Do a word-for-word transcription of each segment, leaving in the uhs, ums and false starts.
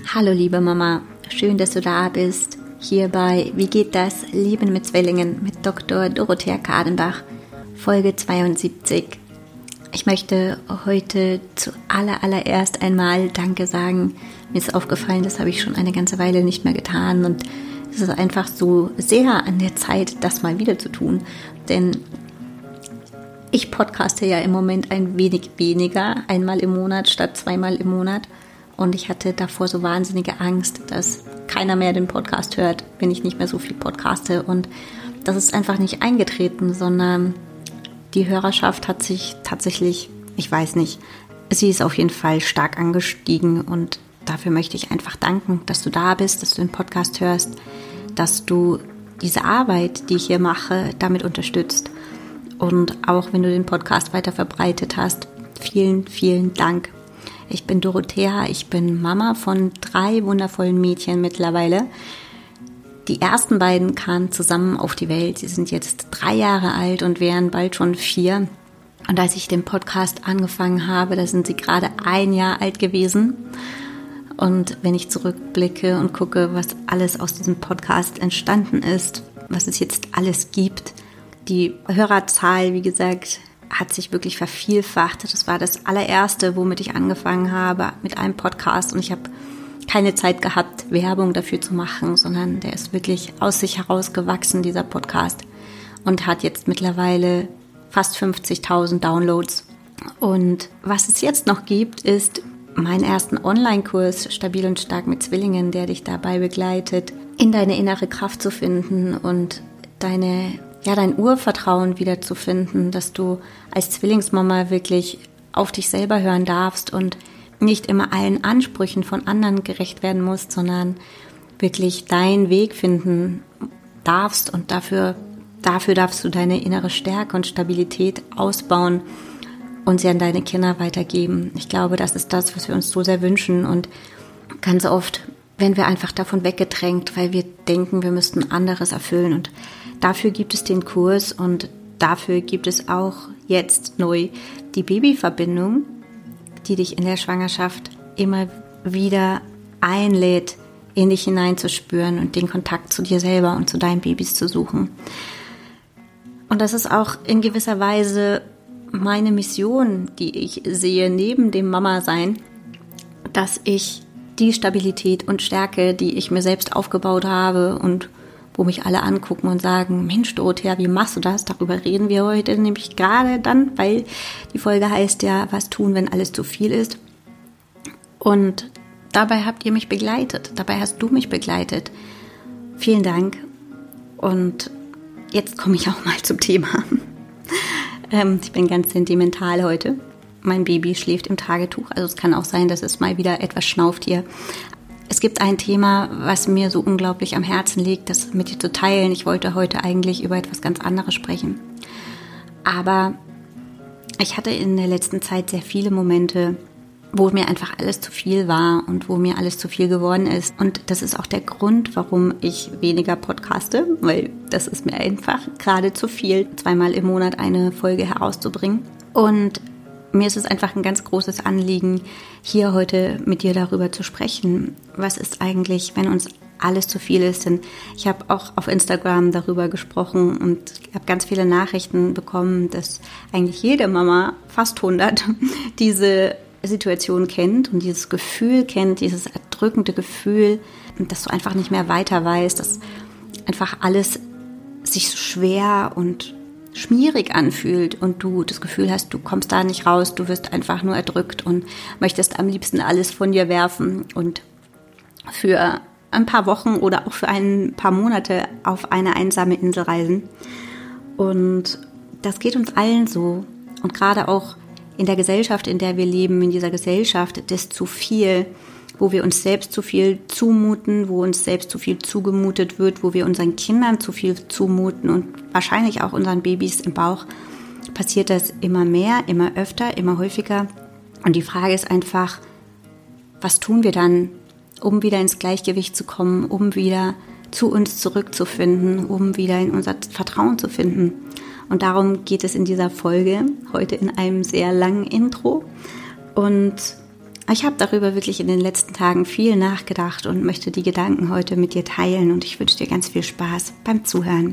Hallo liebe Mama, schön, dass du da bist, hier bei Wie geht das? Leben mit Zwillingen mit Doktor Dorothea Kadenbach, Folge zweiundsiebzig. Ich möchte heute zuallererst einmal Danke sagen. Mir ist aufgefallen, das habe ich schon eine ganze Weile nicht mehr getan und es ist einfach so sehr an der Zeit, das mal wieder zu tun, denn ich podcaste ja im Moment ein wenig weniger, einmal im Monat statt zweimal im Monat. Und ich hatte davor so wahnsinnige Angst, dass keiner mehr den Podcast hört, wenn ich nicht mehr so viel podcaste. Und das ist einfach nicht eingetreten, sondern die Hörerschaft hat sich tatsächlich, ich weiß nicht, sie ist auf jeden Fall stark angestiegen. Und dafür möchte ich einfach danken, dass du da bist, dass du den Podcast hörst, dass du diese Arbeit, die ich hier mache, damit unterstützt. Und auch wenn du den Podcast weiter verbreitet hast, vielen, vielen Dank. Ich bin Dorothea, ich bin Mama von drei wundervollen Mädchen mittlerweile. Die ersten beiden kamen zusammen auf die Welt. Sie sind jetzt drei Jahre alt und wären bald schon vier. Und als ich den Podcast angefangen habe, da sind sie gerade ein Jahr alt gewesen. Und wenn ich zurückblicke und gucke, was alles aus diesem Podcast entstanden ist, was es jetzt alles gibt, die Hörerzahl, wie gesagt, hat sich wirklich vervielfacht. Das war das allererste, womit ich angefangen habe mit einem Podcast und ich habe keine Zeit gehabt, Werbung dafür zu machen, sondern der ist wirklich aus sich heraus gewachsen, dieser Podcast, und hat jetzt mittlerweile fast fünfzigtausend Downloads. Und was es jetzt noch gibt, ist meinen ersten Online-Kurs Stabil und stark mit Zwillingen, der dich dabei begleitet, in deine innere Kraft zu finden und deine ja, dein Urvertrauen wiederzufinden, dass du als Zwillingsmama wirklich auf dich selber hören darfst und nicht immer allen Ansprüchen von anderen gerecht werden musst, sondern wirklich deinen Weg finden darfst und dafür, dafür darfst du deine innere Stärke und Stabilität ausbauen und sie an deine Kinder weitergeben. Ich glaube, das ist das, was wir uns so sehr wünschen und ganz oft werden wir einfach davon weggedrängt, weil wir denken, wir müssten anderes erfüllen und dafür gibt es den Kurs und dafür gibt es auch jetzt neu die Babyverbindung, die dich in der Schwangerschaft immer wieder einlädt, in dich hineinzuspüren und den Kontakt zu dir selber und zu deinen Babys zu suchen. Und das ist auch in gewisser Weise meine Mission, die ich sehe neben dem Mama-Sein, dass ich die Stabilität und Stärke, die ich mir selbst aufgebaut habe und wo mich alle angucken und sagen, Mensch Dorothea, wie machst du das? Darüber reden wir heute nämlich gerade dann, weil die Folge heißt ja, was tun, wenn alles zu viel ist. Und dabei habt ihr mich begleitet, dabei hast du mich begleitet. Vielen Dank. Und jetzt komme ich auch mal zum Thema. ähm, ich bin ganz sentimental heute. Mein Baby schläft im Tagetuch, also es kann auch sein, dass es mal wieder etwas schnauft hier. Es gibt ein Thema, was mir so unglaublich am Herzen liegt, das mit dir zu teilen. Ich wollte heute eigentlich über etwas ganz anderes sprechen. Aber ich hatte in der letzten Zeit sehr viele Momente, wo mir einfach alles zu viel war und wo mir alles zu viel geworden ist. Und das ist auch der Grund, warum ich weniger podcaste, weil das ist mir einfach gerade zu viel, zweimal im Monat eine Folge herauszubringen. Und mir ist es einfach ein ganz großes Anliegen, hier heute mit dir darüber zu sprechen. Was ist eigentlich, wenn uns alles zu viel ist? Denn ich habe auch auf Instagram darüber gesprochen und habe ganz viele Nachrichten bekommen, dass eigentlich jede Mama, fast hundert, diese Situation kennt und dieses Gefühl kennt, dieses erdrückende Gefühl, dass du einfach nicht mehr weiter weißt, dass einfach alles sich so schwer und schmierig anfühlt und du das Gefühl hast, du kommst da nicht raus, du wirst einfach nur erdrückt und möchtest am liebsten alles von dir werfen und für ein paar Wochen oder auch für ein paar Monate auf eine einsame Insel reisen. Und das geht uns allen so. Und gerade auch in der Gesellschaft, in der wir leben, in dieser Gesellschaft des zu viel, wo wir uns selbst zu viel zumuten, wo uns selbst zu viel zugemutet wird, wo wir unseren Kindern zu viel zumuten und wahrscheinlich auch unseren Babys im Bauch, passiert das immer mehr, immer öfter, immer häufiger. Und die Frage ist einfach, was tun wir dann, um wieder ins Gleichgewicht zu kommen, um wieder zu uns zurückzufinden, um wieder in unser Vertrauen zu finden. Und darum geht es in dieser Folge, heute in einem sehr langen Intro. Und Ich habe darüber wirklich in den letzten Tagen viel nachgedacht und möchte die Gedanken heute mit dir teilen und ich wünsche dir ganz viel Spaß beim Zuhören.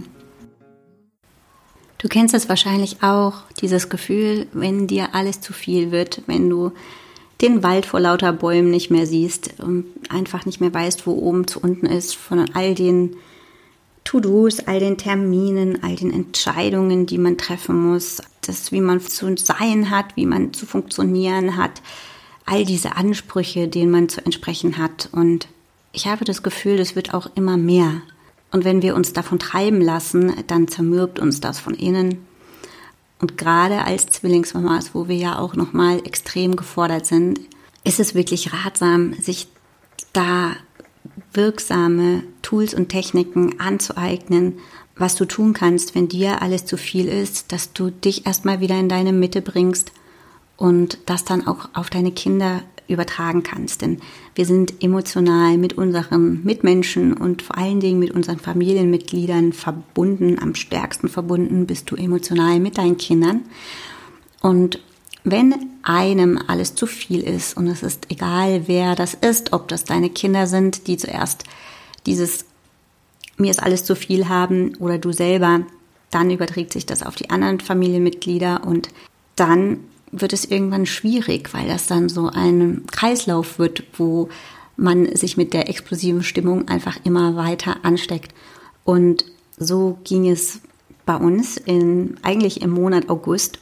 Du kennst es wahrscheinlich auch, dieses Gefühl, wenn dir alles zu viel wird, wenn du den Wald vor lauter Bäumen nicht mehr siehst und einfach nicht mehr weißt, wo oben zu unten ist, von all den To-Dos, all den Terminen, all den Entscheidungen, die man treffen muss, das, wie man zu sein hat, wie man zu funktionieren hat, all diese Ansprüche, denen man zu entsprechen hat. Und ich habe das Gefühl, das wird auch immer mehr. Und wenn wir uns davon treiben lassen, dann zermürbt uns das von innen. Und gerade als Zwillingsmamas, wo wir ja auch nochmal extrem gefordert sind, ist es wirklich ratsam, sich da wirksame Tools und Techniken anzueignen, was du tun kannst, wenn dir alles zu viel ist, dass du dich erstmal wieder in deine Mitte bringst und das dann auch auf deine Kinder übertragen kannst. Denn wir sind emotional mit unseren Mitmenschen und vor allen Dingen mit unseren Familienmitgliedern verbunden. Am stärksten verbunden bist du emotional mit deinen Kindern. Und wenn einem alles zu viel ist, und es ist egal, wer das ist, ob das deine Kinder sind, die zuerst dieses mir ist alles zu viel haben oder du selber, dann überträgt sich das auf die anderen Familienmitglieder und dann wird es irgendwann schwierig, weil das dann so ein Kreislauf wird, wo man sich mit der explosiven Stimmung einfach immer weiter ansteckt. Und so ging es bei uns in, eigentlich im Monat August.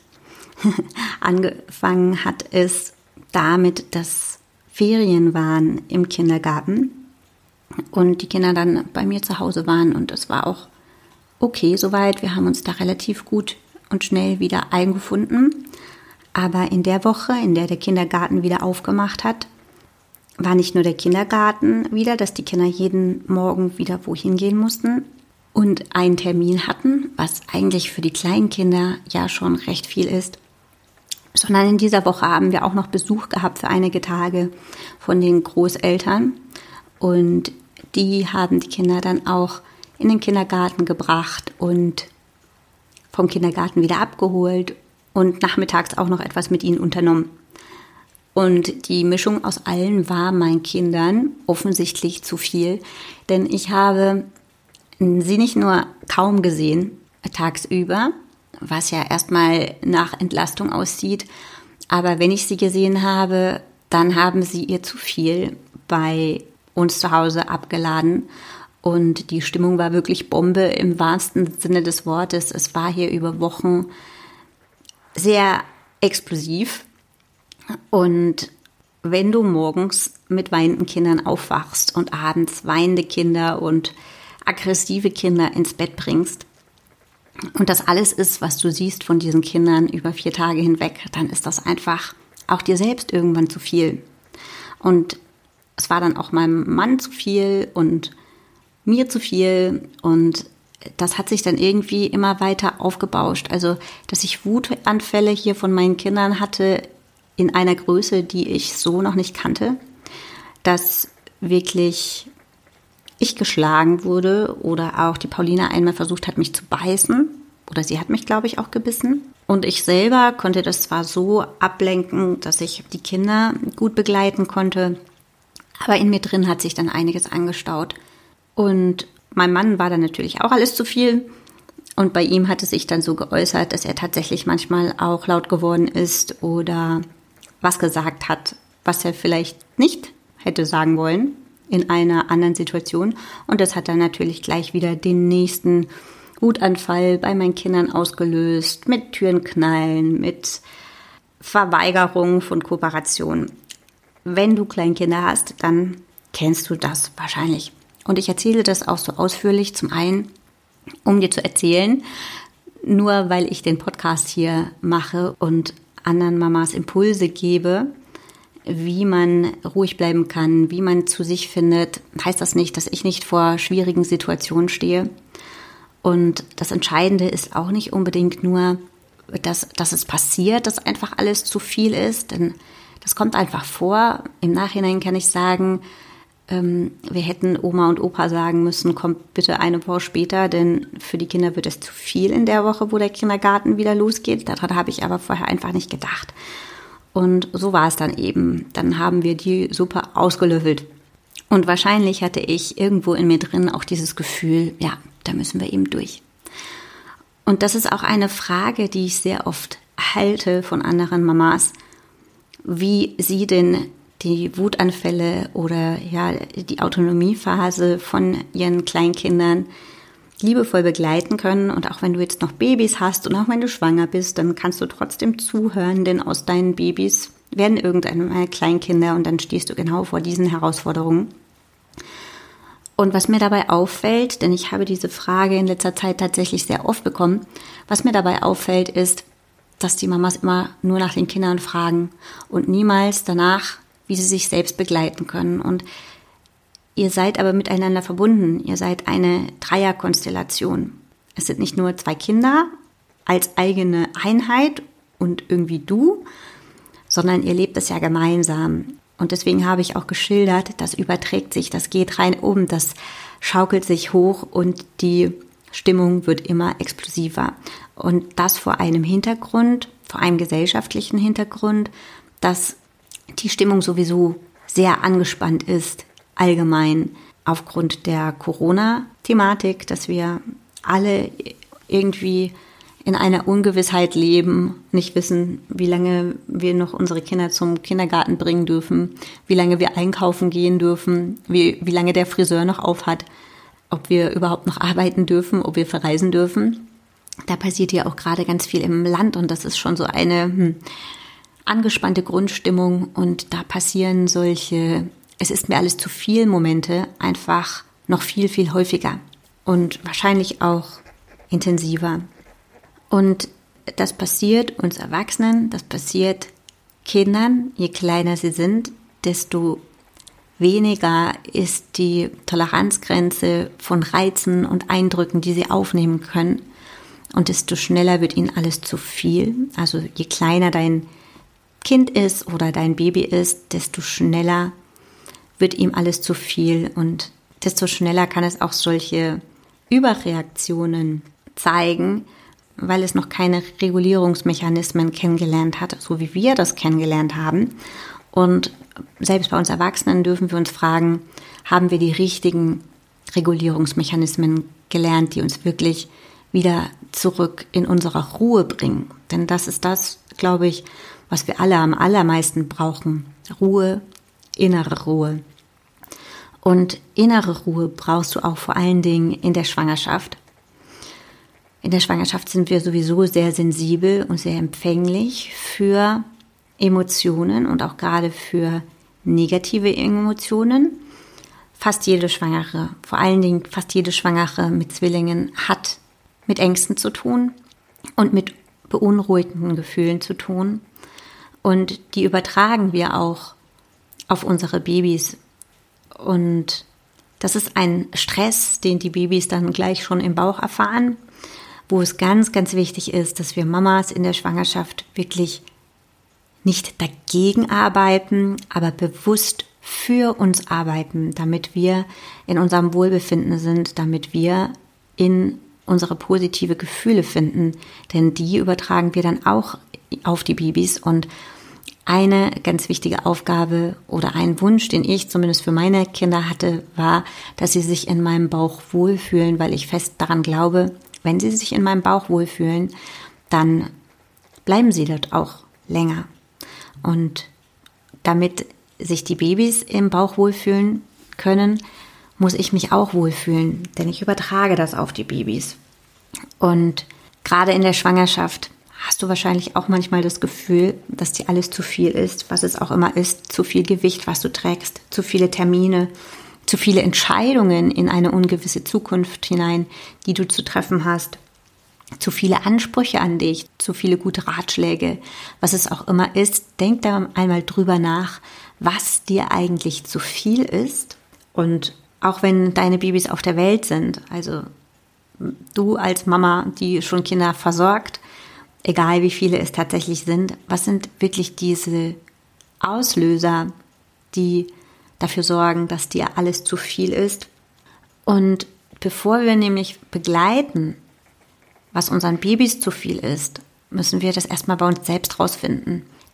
Angefangen hat es damit, dass Ferien waren im Kindergarten und die Kinder dann bei mir zu Hause waren und es war auch okay soweit. Wir haben uns da relativ gut und schnell wieder eingefunden. Aber in der Woche, in der der Kindergarten wieder aufgemacht hat, war nicht nur der Kindergarten wieder, dass die Kinder jeden Morgen wieder wohin gehen mussten und einen Termin hatten, was eigentlich für die kleinen Kinder ja schon recht viel ist, sondern in dieser Woche haben wir auch noch Besuch gehabt für einige Tage von den Großeltern und die haben die Kinder dann auch in den Kindergarten gebracht und vom Kindergarten wieder abgeholt und nachmittags auch noch etwas mit ihnen unternommen. Und die Mischung aus allen war meinen Kindern offensichtlich zu viel, denn ich habe sie nicht nur kaum gesehen tagsüber, was ja erstmal nach Entlastung aussieht, aber wenn ich sie gesehen habe, dann haben sie ihr zu viel bei uns zu Hause abgeladen und die Stimmung war wirklich Bombe im wahrsten Sinne des Wortes. Es war hier über Wochen sehr explosiv und wenn du morgens mit weinenden Kindern aufwachst und abends weinende Kinder und aggressive Kinder ins Bett bringst und das alles ist, was du siehst von diesen Kindern über vier Tage hinweg, dann ist das einfach auch dir selbst irgendwann zu viel. Und es war dann auch meinem Mann zu viel und mir zu viel und das hat sich dann irgendwie immer weiter aufgebauscht. Also, dass ich Wutanfälle hier von meinen Kindern hatte in einer Größe, die ich so noch nicht kannte, dass wirklich ich geschlagen wurde oder auch die Paulina einmal versucht hat, mich zu beißen oder sie hat mich, glaube ich, auch gebissen. Und ich selber konnte das zwar so ablenken, dass ich die Kinder gut begleiten konnte, aber in mir drin hat sich dann einiges angestaut. Und mein Mann war dann natürlich auch alles zu viel. Und bei ihm hat es sich dann so geäußert, dass er tatsächlich manchmal auch laut geworden ist oder was gesagt hat, was er vielleicht nicht hätte sagen wollen in einer anderen Situation. Und das hat dann natürlich gleich wieder den nächsten Wutanfall bei meinen Kindern ausgelöst, mit Türen knallen, mit Verweigerung von Kooperation. Wenn du Kleinkinder hast, dann kennst du das wahrscheinlich. Und ich erzähle das auch so ausführlich, zum einen, um dir zu erzählen, nur weil ich den Podcast hier mache und anderen Mamas Impulse gebe, wie man ruhig bleiben kann, wie man zu sich findet, heißt das nicht, dass ich nicht vor schwierigen Situationen stehe. Und das Entscheidende ist auch nicht unbedingt nur, dass, dass es passiert, dass einfach alles zu viel ist, denn das kommt einfach vor. Im Nachhinein kann ich sagen, ähm, wir hätten Oma und Opa sagen müssen, kommt bitte eine Woche später, denn für die Kinder wird es zu viel in der Woche, wo der Kindergarten wieder losgeht. Daran habe ich aber vorher einfach nicht gedacht. Und so war es dann eben. Dann haben wir die Suppe ausgelöffelt. Und wahrscheinlich hatte ich irgendwo in mir drin auch dieses Gefühl, ja, da müssen wir eben durch. Und das ist auch eine Frage, die ich sehr oft halte von anderen Mamas, wie sie denn die Wutanfälle oder ja die Autonomiephase von ihren Kleinkindern liebevoll begleiten können. Und auch wenn du jetzt noch Babys hast und auch wenn du schwanger bist, dann kannst du trotzdem zuhören, denn aus deinen Babys werden irgendwann Kleinkinder und dann stehst du genau vor diesen Herausforderungen. Und was mir dabei auffällt, denn ich habe diese Frage in letzter Zeit tatsächlich sehr oft bekommen, was mir dabei auffällt, ist, dass die Mamas immer nur nach den Kindern fragen und niemals danach, wie sie sich selbst begleiten können. Und ihr seid aber miteinander verbunden. Ihr seid eine Dreierkonstellation. Es sind nicht nur zwei Kinder als eigene Einheit und irgendwie du, sondern ihr lebt es ja gemeinsam. Und deswegen habe ich auch geschildert, das überträgt sich, das geht rein oben, das schaukelt sich hoch und die Stimmung wird immer explosiver. Und das vor einem Hintergrund, vor einem gesellschaftlichen Hintergrund, dass die Stimmung sowieso sehr angespannt ist, allgemein aufgrund der Corona-Thematik, dass wir alle irgendwie in einer Ungewissheit leben, nicht wissen, wie lange wir noch unsere Kinder zum Kindergarten bringen dürfen, wie lange wir einkaufen gehen dürfen, wie, wie lange der Friseur noch auf hat, ob wir überhaupt noch arbeiten dürfen, ob wir verreisen dürfen. Da passiert ja auch gerade ganz viel im Land und das ist schon so eine hm, angespannte Grundstimmung und da passieren solche, es ist mir alles zu viel Momente einfach noch viel, viel häufiger und wahrscheinlich auch intensiver. Und das passiert uns Erwachsenen, das passiert Kindern, je kleiner sie sind, desto weniger ist die Toleranzgrenze von Reizen und Eindrücken, die sie aufnehmen können. Und desto schneller wird ihnen alles zu viel. Also je kleiner dein Kind ist oder dein Baby ist, desto schneller wird ihm alles zu viel. Und desto schneller kann es auch solche Überreaktionen zeigen, weil es noch keine Regulierungsmechanismen kennengelernt hat, so wie wir das kennengelernt haben. Und selbst bei uns Erwachsenen dürfen wir uns fragen, haben wir die richtigen Regulierungsmechanismen gelernt, die uns wirklich wieder zurück in unsere Ruhe bringen? Denn das ist das, glaube ich, was wir alle am allermeisten brauchen. Ruhe, innere Ruhe. Und innere Ruhe brauchst du auch vor allen Dingen in der Schwangerschaft. In der Schwangerschaft sind wir sowieso sehr sensibel und sehr empfänglich für Emotionen und auch gerade für negative Emotionen. Fast jede Schwangere, vor allen Dingen fast jede Schwangere mit Zwillingen hat mit Ängsten zu tun und mit beunruhigenden Gefühlen zu tun. Und die übertragen wir auch auf unsere Babys. Und das ist ein Stress, den die Babys dann gleich schon im Bauch erfahren, wo es ganz, ganz wichtig ist, dass wir Mamas in der Schwangerschaft wirklich nicht dagegen arbeiten, aber bewusst für uns arbeiten, damit wir in unserem Wohlbefinden sind, damit wir in unsere positive Gefühle finden, denn die übertragen wir dann auch auf die Babys. Und eine ganz wichtige Aufgabe oder ein Wunsch, den ich zumindest für meine Kinder hatte, war, dass sie sich in meinem Bauch wohlfühlen, weil ich fest daran glaube, wenn sie sich in meinem Bauch wohlfühlen, dann bleiben sie dort auch länger. Und damit sich die Babys im Bauch wohlfühlen können, muss ich mich auch wohlfühlen, denn ich übertrage das auf die Babys. Und gerade in der Schwangerschaft hast du wahrscheinlich auch manchmal das Gefühl, dass dir alles zu viel ist, was es auch immer ist, zu viel Gewicht, was du trägst, zu viele Termine, zu viele Entscheidungen in eine ungewisse Zukunft hinein, die du zu treffen hast, zu viele Ansprüche an dich, zu viele gute Ratschläge, was es auch immer ist. Denk da einmal drüber nach, was dir eigentlich zu viel ist. Und auch wenn deine Babys auf der Welt sind, also du als Mama, die schon Kinder versorgt, egal wie viele es tatsächlich sind, was sind wirklich diese Auslöser, die dafür sorgen, dass dir alles zu viel ist. Und bevor wir nämlich begleiten, was unseren Babys zu viel ist, müssen wir das erstmal bei uns selbst rausfinden.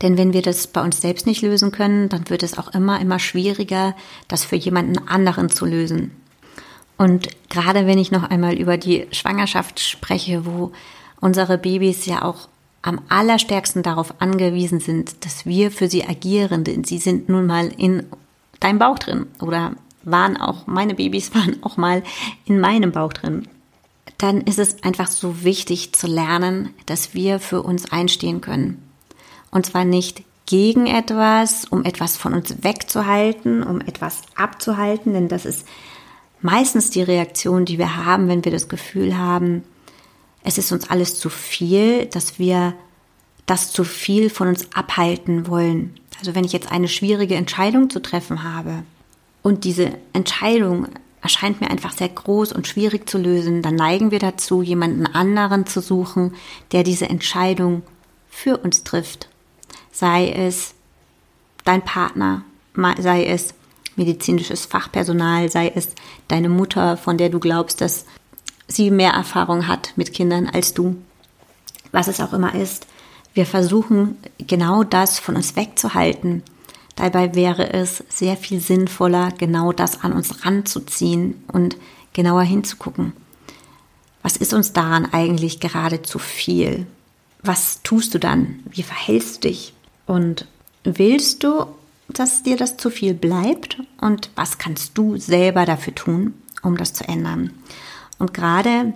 Denn wenn wir das bei uns selbst nicht lösen können, dann wird es auch immer, immer schwieriger, das für jemanden anderen zu lösen. Und gerade wenn ich noch einmal über die Schwangerschaft spreche, wo unsere Babys ja auch am allerstärksten darauf angewiesen sind, dass wir für sie agieren, denn sie sind nun mal in deinem Bauch drin oder waren auch, meine Babys waren auch mal in meinem Bauch drin. Dann ist es einfach so wichtig zu lernen, dass wir für uns einstehen können. Und zwar nicht gegen etwas, um etwas von uns wegzuhalten, um etwas abzuhalten, denn das ist meistens die Reaktion, die wir haben, wenn wir das Gefühl haben, es ist uns alles zu viel, dass wir das zu viel von uns abhalten wollen. Also wenn ich jetzt eine schwierige Entscheidung zu treffen habe und diese Entscheidung erscheint mir einfach sehr groß und schwierig zu lösen, dann neigen wir dazu, jemanden anderen zu suchen, der diese Entscheidung für uns trifft. Sei es dein Partner, sei es medizinisches Fachpersonal, sei es deine Mutter, von der du glaubst, dass sie mehr Erfahrung hat mit Kindern als du. Was es auch immer ist, wir versuchen genau das von uns wegzuhalten. Dabei wäre es sehr viel sinnvoller, genau das an uns ranzuziehen und genauer hinzugucken. Was ist uns daran eigentlich gerade zu viel? Was tust du dann? Wie verhältst du dich? Und willst du, dass dir das zu viel bleibt? Und was kannst du selber dafür tun, um das zu ändern? Und gerade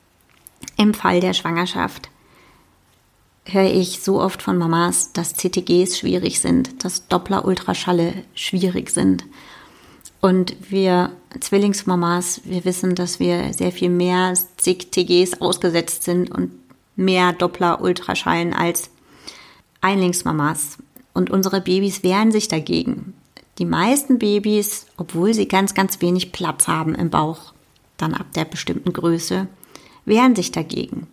im Fall der Schwangerschaft höre ich so oft von Mamas, dass C T Gs schwierig sind, dass Doppler-Ultraschalle schwierig sind. Und wir Zwillingsmamas, wir wissen, dass wir sehr viel mehr C T Gs ausgesetzt sind und mehr Doppler-Ultraschallen als Einlingsmamas. Und unsere Babys wehren sich dagegen. Die meisten Babys, obwohl sie ganz, ganz wenig Platz haben im Bauch, dann ab der bestimmten Größe, wehren sich dagegen.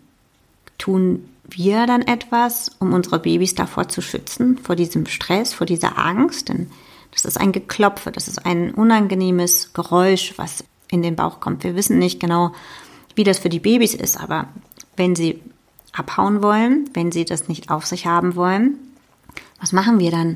Tun wir dann etwas, um unsere Babys davor zu schützen, vor diesem Stress, vor dieser Angst? Denn das ist ein Geklopfe, das ist ein unangenehmes Geräusch, was in den Bauch kommt. Wir wissen nicht genau, wie das für die Babys ist, aber wenn sie abhauen wollen, wenn sie das nicht auf sich haben wollen, was machen wir dann?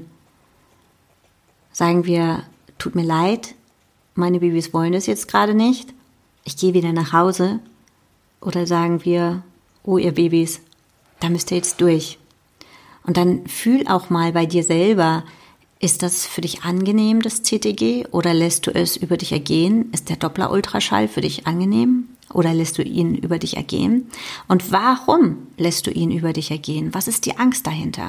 Sagen wir, tut mir leid, meine Babys wollen das jetzt gerade nicht, ich gehe wieder nach Hause? Oder sagen wir, oh ihr Babys, da müsst ihr jetzt durch. Und dann fühl auch mal bei dir selber, ist das für dich angenehm, das C T G? Oder lässt du es über dich ergehen? Ist der Doppler-Ultraschall für dich angenehm? Oder lässt du ihn über dich ergehen? Und warum lässt du ihn über dich ergehen? Was ist die Angst dahinter?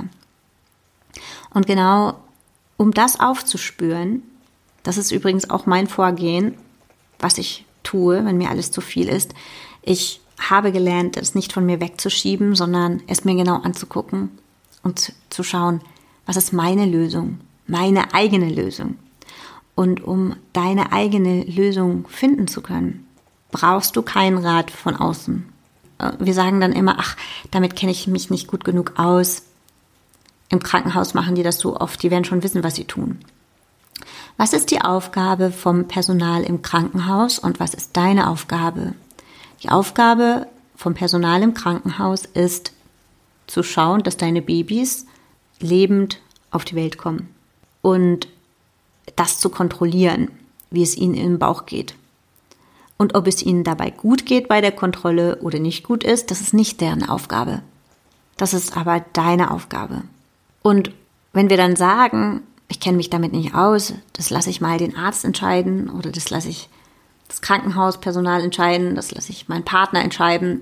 Und genau um das aufzuspüren, das ist übrigens auch mein Vorgehen, was ich tue, wenn mir alles zu viel ist. Ich habe gelernt, es nicht von mir wegzuschieben, sondern es mir genau anzugucken und zu schauen, was ist meine Lösung, meine eigene Lösung. Und um deine eigene Lösung finden zu können, brauchst du keinen Rat von außen. Wir sagen dann immer, ach, damit kenne ich mich nicht gut genug aus. Im Krankenhaus machen die das so oft, die werden schon wissen, was sie tun. Was ist die Aufgabe vom Personal im Krankenhaus und was ist deine Aufgabe? Die Aufgabe vom Personal im Krankenhaus ist, zu schauen, dass deine Babys lebend auf die Welt kommen und das zu kontrollieren, wie es ihnen im Bauch geht. Und ob es ihnen dabei gut geht bei der Kontrolle oder nicht gut ist, das ist nicht deren Aufgabe. Das ist aber deine Aufgabe. Und wenn wir dann sagen, ich kenne mich damit nicht aus, das lasse ich mal den Arzt entscheiden oder das lasse ich das Krankenhauspersonal entscheiden, das lasse ich meinen Partner entscheiden,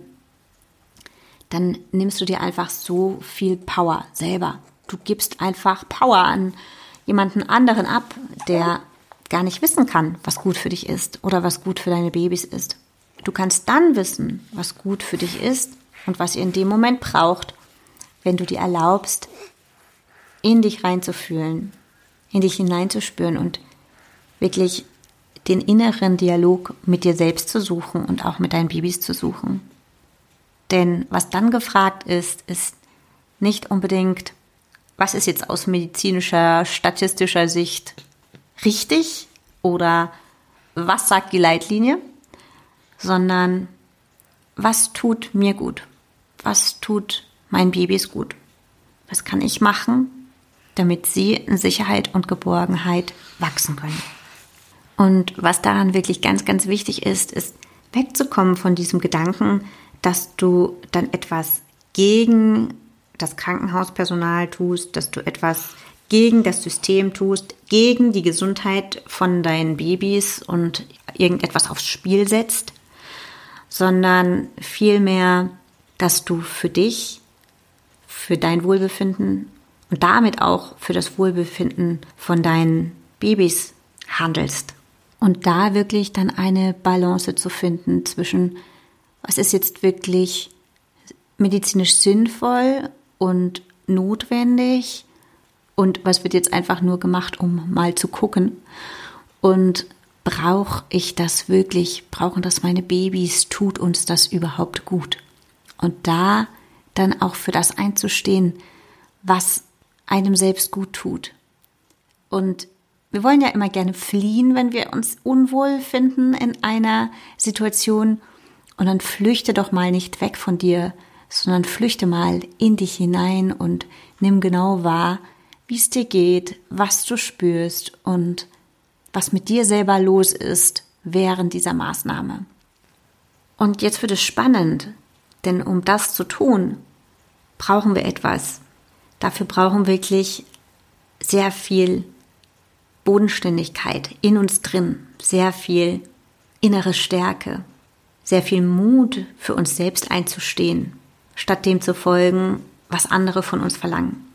dann nimmst du dir einfach so viel Power selber. Du gibst einfach Power an jemanden anderen ab, der gar nicht wissen kann, was gut für dich ist oder was gut für deine Babys ist. Du kannst dann wissen, was gut für dich ist und was ihr in dem Moment braucht, wenn du dir erlaubst, in dich reinzufühlen, in dich hineinzuspüren und wirklich den inneren Dialog mit dir selbst zu suchen und auch mit deinen Babys zu suchen. Denn was dann gefragt ist, ist nicht unbedingt, was ist jetzt aus medizinischer, statistischer Sicht richtig oder was sagt die Leitlinie, sondern was tut mir gut, was tut meinen Babys gut, was kann ich machen, damit sie in Sicherheit und Geborgenheit wachsen können. Und was daran wirklich ganz, ganz wichtig ist, ist wegzukommen von diesem Gedanken, dass du dann etwas gegen das Krankenhauspersonal tust, dass du etwas gegen das System tust, gegen die Gesundheit von deinen Babys und irgendetwas aufs Spiel setzt, sondern vielmehr, dass du für dich, für dein Wohlbefinden und damit auch für das Wohlbefinden von deinen Babys handelst. Und da wirklich dann eine Balance zu finden zwischen, was ist jetzt wirklich medizinisch sinnvoll und notwendig und was wird jetzt einfach nur gemacht, um mal zu gucken. Und brauche ich das wirklich? Brauchen das meine Babys? Tut uns das überhaupt gut? Und da dann auch für das einzustehen, was einem selbst gut tut. Und wir wollen ja immer gerne fliehen, wenn wir uns unwohl finden in einer Situation. Und dann flüchte doch mal nicht weg von dir, sondern flüchte mal in dich hinein und nimm genau wahr, wie es dir geht, was du spürst und was mit dir selber los ist während dieser Maßnahme. Und jetzt wird es spannend, denn um das zu tun, brauchen wir etwas. Dafür brauchen wir wirklich sehr viel Bodenständigkeit in uns drin, sehr viel innere Stärke, sehr viel Mut für uns selbst einzustehen, statt dem zu folgen, was andere von uns verlangen.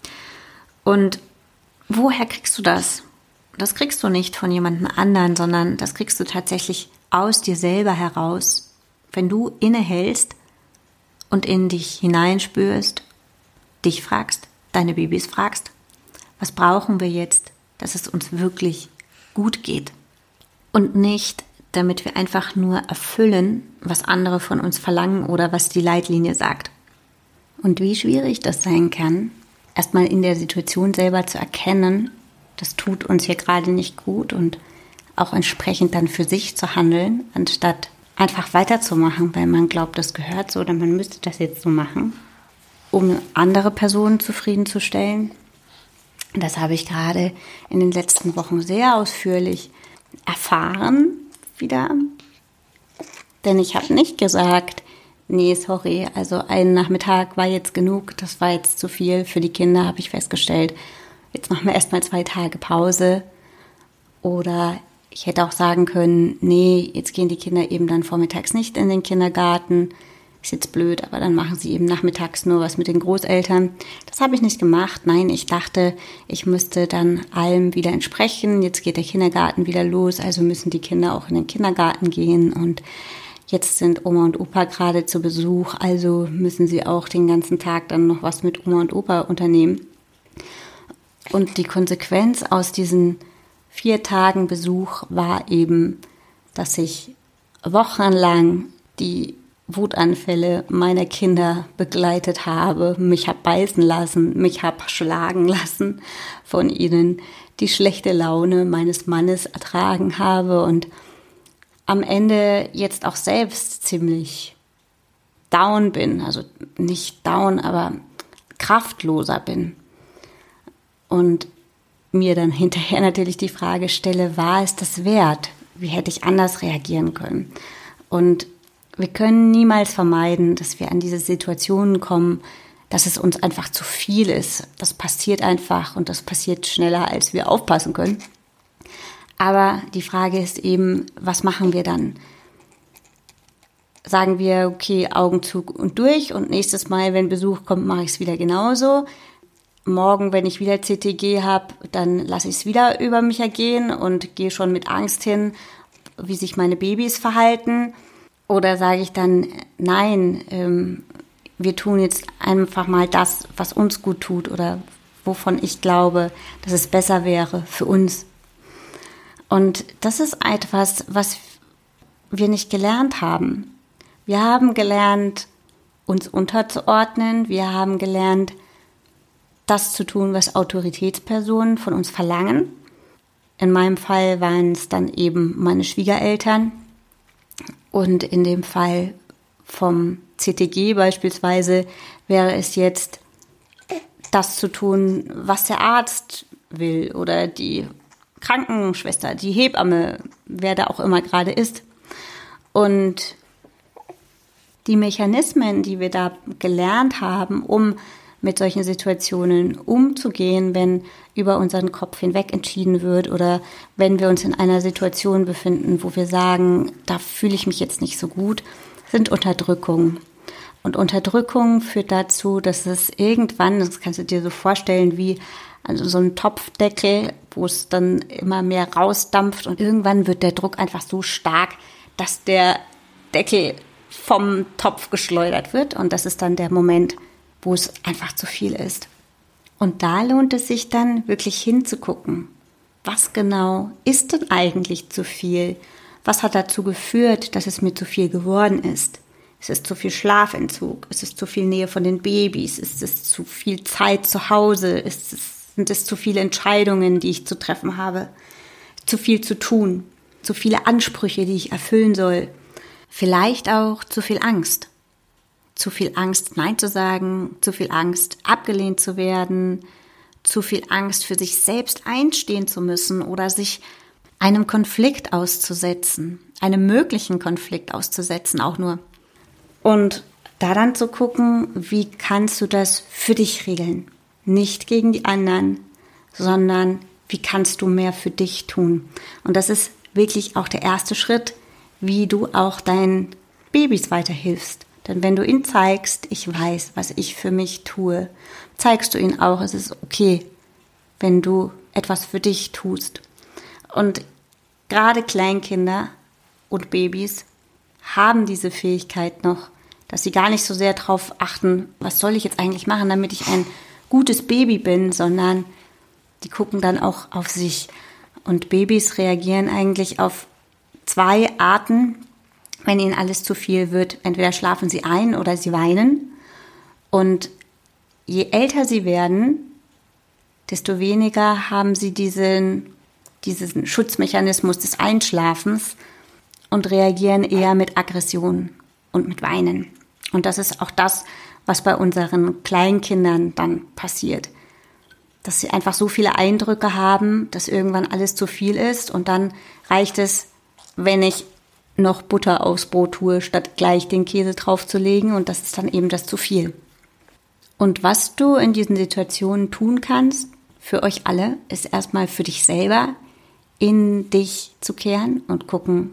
Und woher kriegst du das? Das kriegst du nicht von jemandem anderen, sondern das kriegst du tatsächlich aus dir selber heraus, wenn du innehältst und in dich hineinspürst, dich fragst, deine Babys fragst, was brauchen wir jetzt, dass es uns wirklich gut geht und nicht, damit wir einfach nur erfüllen, was andere von uns verlangen oder was die Leitlinie sagt. Und wie schwierig das sein kann, erstmal in der Situation selber zu erkennen, das tut uns hier gerade nicht gut und auch entsprechend dann für sich zu handeln, anstatt einfach weiterzumachen, weil man glaubt, das gehört so oder man müsste das jetzt so machen, um andere Personen zufriedenzustellen. Das habe ich gerade in den letzten Wochen sehr ausführlich erfahren wieder. Denn ich habe nicht gesagt, nee, sorry, also ein Nachmittag war jetzt genug, das war jetzt zu viel für die Kinder, habe ich festgestellt. Jetzt machen wir erstmal zwei Tage Pause. Oder ich hätte auch sagen können, nee, jetzt gehen die Kinder eben dann vormittags nicht in den Kindergarten. Ist jetzt blöd, aber dann machen sie eben nachmittags nur was mit den Großeltern. Das habe ich nicht gemacht. Nein, ich dachte, ich müsste dann allem wieder entsprechen. Jetzt geht der Kindergarten wieder los, also müssen die Kinder auch in den Kindergarten gehen. Und jetzt sind Oma und Opa gerade zu Besuch, also müssen sie auch den ganzen Tag dann noch was mit Oma und Opa unternehmen. Und die Konsequenz aus diesen vier Tagen Besuch war eben, dass ich wochenlang die Wutanfälle meiner Kinder begleitet habe, mich habe beißen lassen, mich habe schlagen lassen von ihnen, die schlechte Laune meines Mannes ertragen habe und am Ende jetzt auch selbst ziemlich down bin, also nicht down, aber kraftloser bin. Und mir dann hinterher natürlich die Frage stelle, war es das wert? Wie hätte ich anders reagieren können? Und wir können niemals vermeiden, dass wir an diese Situationen kommen, dass es uns einfach zu viel ist. Das passiert einfach und das passiert schneller, als wir aufpassen können. Aber die Frage ist eben, was machen wir dann? Sagen wir, okay, Augen zu und durch und nächstes Mal, wenn Besuch kommt, mache ich es wieder genauso. Morgen, wenn ich wieder C T G habe, dann lasse ich es wieder über mich ergehen und gehe schon mit Angst hin, wie sich meine Babys verhalten. Oder sage ich dann, nein, ähm, wir tun jetzt einfach mal das, was uns gut tut oder wovon ich glaube, dass es besser wäre für uns. Und das ist etwas, was wir nicht gelernt haben. Wir haben gelernt, uns unterzuordnen. Wir haben gelernt, das zu tun, was Autoritätspersonen von uns verlangen. In meinem Fall waren es dann eben meine Schwiegereltern. Und in dem Fall vom C T G beispielsweise wäre es jetzt das zu tun, was der Arzt will oder die Krankenschwester, die Hebamme, wer da auch immer gerade ist. Und die Mechanismen, die wir da gelernt haben, um mit solchen Situationen umzugehen, wenn über unseren Kopf hinweg entschieden wird oder wenn wir uns in einer Situation befinden, wo wir sagen, da fühle ich mich jetzt nicht so gut, sind Unterdrückung. Und Unterdrückung führt dazu, dass es irgendwann, das kannst du dir so vorstellen, wie also so ein Topfdeckel, wo es dann immer mehr rausdampft und irgendwann wird der Druck einfach so stark, dass der Deckel vom Topf geschleudert wird und das ist dann der Moment, wo es einfach zu viel ist. Und da lohnt es sich dann wirklich hinzugucken. Was genau ist denn eigentlich zu viel? Was hat dazu geführt, dass es mir zu viel geworden ist? Ist es zu viel Schlafentzug? Ist es zu viel Nähe von den Babys? Ist es zu viel Zeit zu Hause? Ist es, sind es zu viele Entscheidungen, die ich zu treffen habe? Zu viel zu tun? Zu viele Ansprüche, die ich erfüllen soll? Vielleicht auch zu viel Angst. Zu viel Angst, Nein zu sagen, zu viel Angst, abgelehnt zu werden, zu viel Angst, für sich selbst einstehen zu müssen oder sich einem Konflikt auszusetzen, einem möglichen Konflikt auszusetzen, auch nur. Und da dann zu gucken, wie kannst du das für dich regeln? Nicht gegen die anderen, sondern wie kannst du mehr für dich tun? Und das ist wirklich auch der erste Schritt, wie du auch deinen Babys weiterhilfst. Denn wenn du ihnen zeigst, ich weiß, was ich für mich tue, zeigst du ihnen auch, es ist okay, wenn du etwas für dich tust. Und gerade Kleinkinder und Babys haben diese Fähigkeit noch, dass sie gar nicht so sehr darauf achten, was soll ich jetzt eigentlich machen, damit ich ein gutes Baby bin, sondern die gucken dann auch auf sich. Und Babys reagieren eigentlich auf zwei Arten, wenn ihnen alles zu viel wird. Entweder schlafen sie ein oder sie weinen. Und je älter sie werden, desto weniger haben sie diesen, diesen Schutzmechanismus des Einschlafens und reagieren eher mit Aggression und mit Weinen. Und das ist auch das, was bei unseren Kleinkindern dann passiert. Dass sie einfach so viele Eindrücke haben, dass irgendwann alles zu viel ist. Und dann reicht es, wenn ich noch Butter aufs Brot tue, statt gleich den Käse draufzulegen. Und das ist dann eben das zu viel. Und was du in diesen Situationen tun kannst, für euch alle, ist erstmal für dich selber in dich zu kehren und gucken,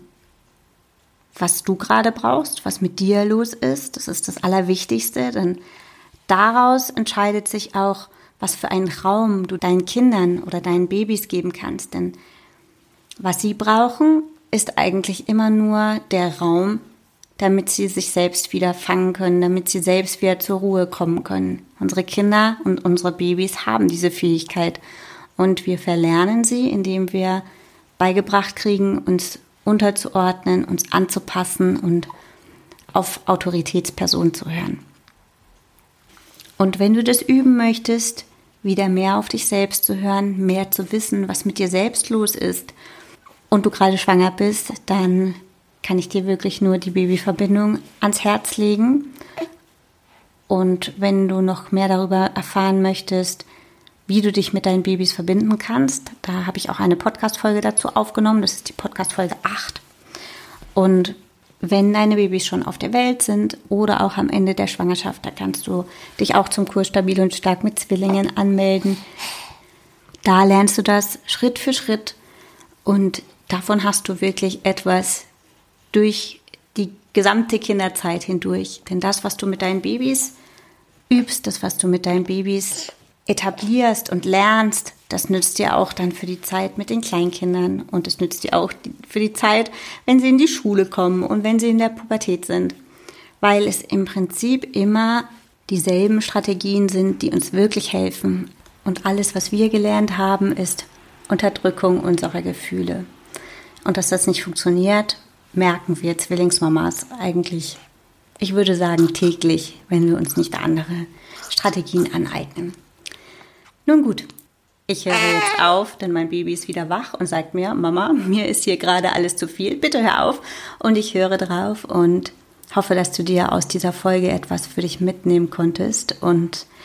was du gerade brauchst, was mit dir los ist. Das ist das Allerwichtigste, denn daraus entscheidet sich auch, was für einen Raum du deinen Kindern oder deinen Babys geben kannst. Denn was sie brauchen, ist eigentlich immer nur der Raum, damit sie sich selbst wieder fangen können, damit sie selbst wieder zur Ruhe kommen können. Unsere Kinder und unsere Babys haben diese Fähigkeit und wir verlernen sie, indem wir beigebracht kriegen, uns unterzuordnen, uns anzupassen und auf Autoritätspersonen zu hören. Und wenn du das üben möchtest, wieder mehr auf dich selbst zu hören, mehr zu wissen, was mit dir selbst los ist und du gerade schwanger bist, dann kann ich dir wirklich nur die Babyverbindung ans Herz legen. Und wenn du noch mehr darüber erfahren möchtest, wie du dich mit deinen Babys verbinden kannst, da habe ich auch eine Podcast-Folge dazu aufgenommen. Das ist die Podcast-Folge acht. Und wenn deine Babys schon auf der Welt sind oder auch am Ende der Schwangerschaft, da kannst du dich auch zum Kurs Stabil und Stark mit Zwillingen anmelden. Da lernst du das Schritt für Schritt und davon hast du wirklich etwas durch die gesamte Kinderzeit hindurch. Denn das, was du mit deinen Babys übst, das, was du mit deinen Babys etablierst und lernst, das nützt dir auch dann für die Zeit mit den Kleinkindern und es nützt dir auch für die Zeit, wenn sie in die Schule kommen und wenn sie in der Pubertät sind, weil es im Prinzip immer dieselben Strategien sind, die uns wirklich helfen. Und alles, was wir gelernt haben, ist Unterdrückung unserer Gefühle. Und dass das nicht funktioniert, merken wir Zwillingsmamas eigentlich, ich würde sagen täglich, wenn wir uns nicht andere Strategien aneignen. Nun gut, ich höre jetzt auf, denn mein Baby ist wieder wach und sagt mir, Mama, mir ist hier gerade alles zu viel, bitte hör auf. Und ich höre drauf und hoffe, dass du dir aus dieser Folge etwas für dich mitnehmen konntest. Und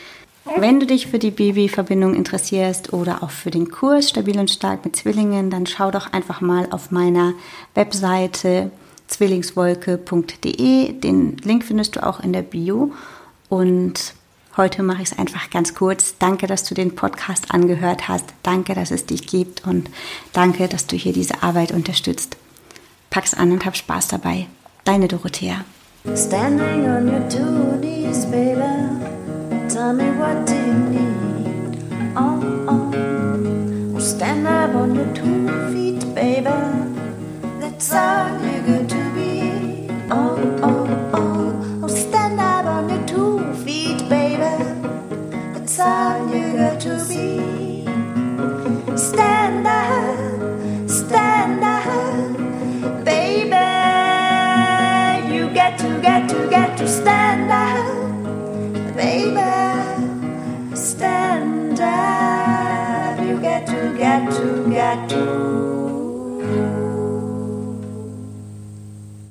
Wenn du dich für die Babyverbindung interessierst oder auch für den Kurs Stabil und Stark mit Zwillingen, dann schau doch einfach mal auf meiner Webseite zwillingswolke punkt de. Den Link findest du auch in der Bio. Und heute mache ich es einfach ganz kurz. Danke, dass du den Podcast angehört hast. Danke, dass es dich gibt. Und danke, dass du hier diese Arbeit unterstützt. Pack's an und hab Spaß dabei. Deine Dorothea. Standing on your two knees, baby. Tell me what do you need? Oh, oh. Stand up on your two feet, baby. That's all you got to be. Oh, oh, oh. Oh, stand up on your two feet, baby. That's all you got to be. Stand up, stand up, baby. You get to, get to, get to stand up, baby. Stand up. You get to, get to, get to.